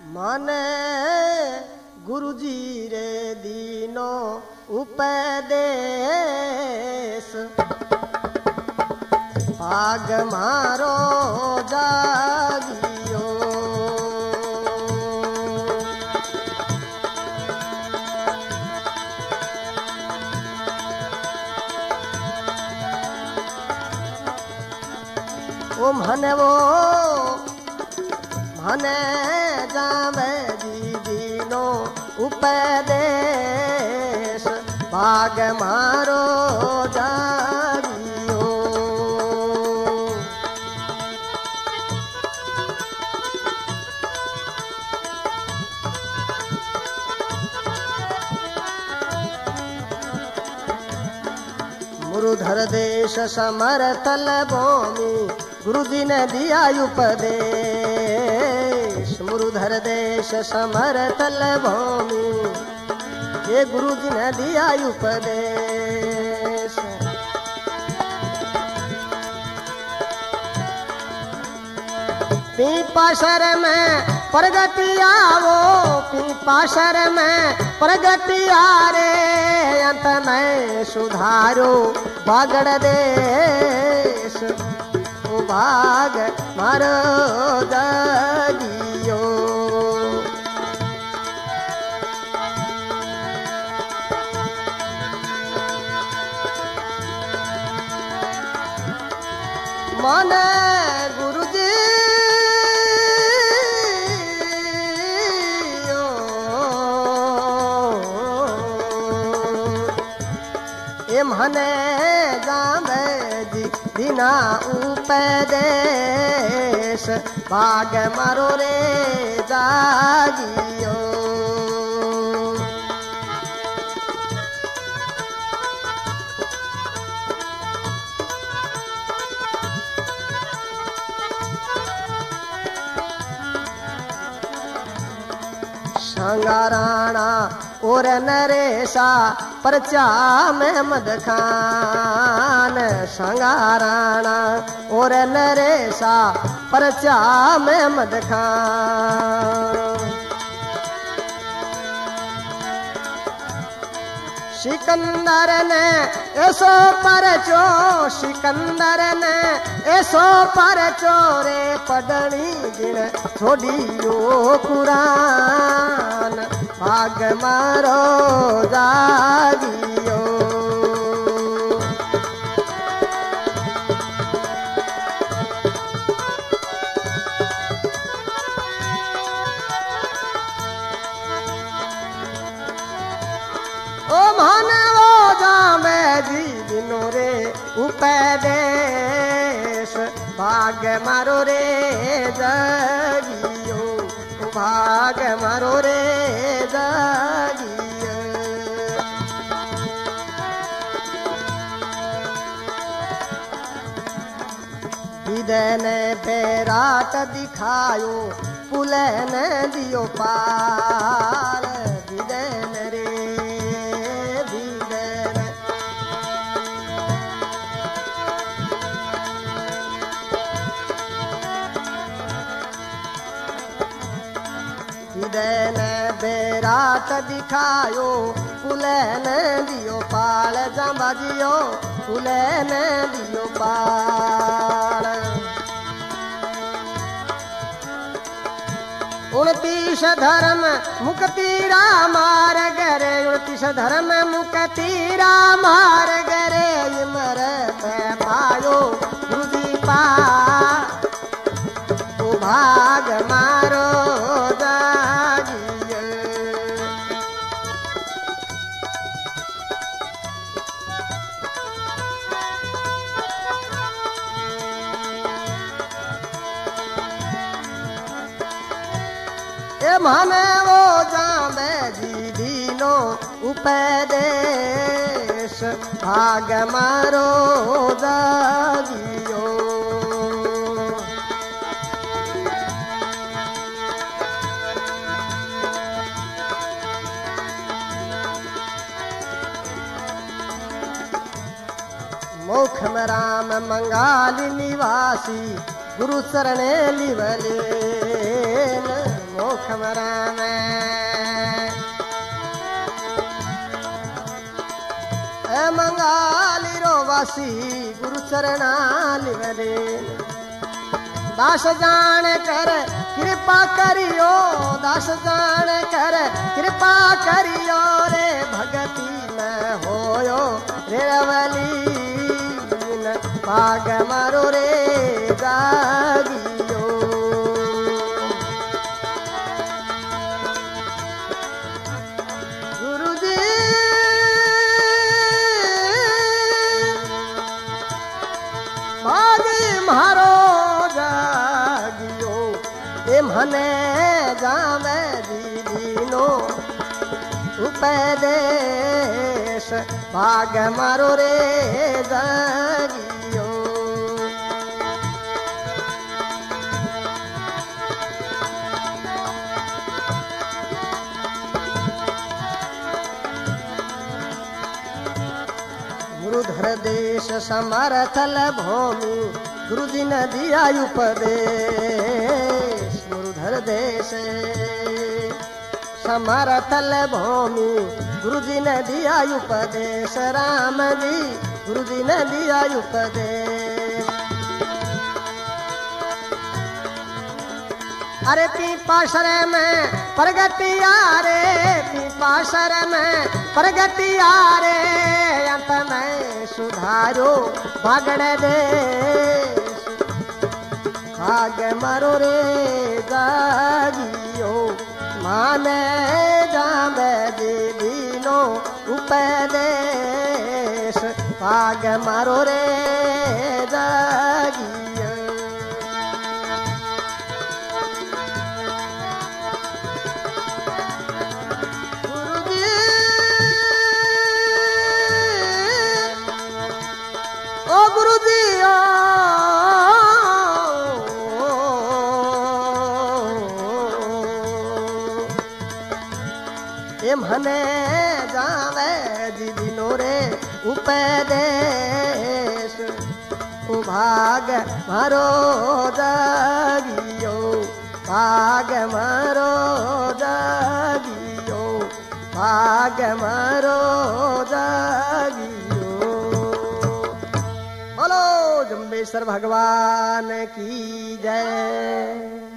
माने गुरुजी रे दीनो उपदेश भाग मारो जागियो। ओ मने वो मने जावे दीनो उपदेश भाग मारो जागियो। मुरुधर देश समरतल भूमि गुरुजी ने दिया उपदेश। मुरुधर देश समरतल भूमि ये गुरुजी ने दिया उपदेश। पीपाशर में प्रगति आवो पीपाशर में प्रगति आरे अंत में सुधारो बागड़ देश भाग मारो जागियो। माने गुरुजी ए मने जावे दीना उपदेश भाग मारो रे जागियो। संगाराणा और नरेशा परचा महमद खान। संगाराणा और नरेशा परचा महमद खान। सिकंदर ने ऐसो परचो सिकंदर ने ऐसो परचो रे पढ़नी दिन छोड़ियो कुरान भाग मारो जागियो। ओ मानवो जामे जी दिनो रे उपदेश भाग मारो रे जागियो। भाग मारो रे जागियो। विदय ने बेराट दिखायो पुले ने दियो पार। विदय ने रे विदय ने बेराट दिखायो पुले ने दियो पाल जमाजियो पुले ने दियो पाल। 29 धर्म मुक्तिरा मार्ग रे 29 धर्म मुक्तिरा मार्ग रे मर पायो गुरुजी पा तो भाग मारो जागियो। ए माने वो जामे जी दीनो उपदेश भाग मारो जागियो। मोख में राम मंगाली निवासी गुरु चरणे लिवले मोख खमरा में मंगाली रो वासी गुरु चरणाली वरे दास जान कर कृपा करियो दास जान कर कृपा करियो रे भगती में होयो रेवली भाग मारो रे जागियो गुरुजी भागी मारो जागियो ए मने जावे दीदीनो उपदेश भाग मारो रे जागियो गुरुधर देश समर्थल भूमि गुरुजी ने दिया उपदेश गुरुधर देश समर्थल भूमि गुरुजी ने दिया उपदेश राम जी गुरुजी ने दिया उपदेश अरे पीपाशर में प्रगतिया रे पीपाशर में प्रगतिया रे अंत में सुधारो भागड़े देश भाग मरो रे जागियो माने जावे दीदीनो उपदेश भाग मरो रे जागियो गुरुजी ए मने जावे दीदीनो रे उपदेश भाग मारो जागियो भाग मारो जागियो भाग मारो जागियो बोलो जम्बेश्वर भगवान की जय।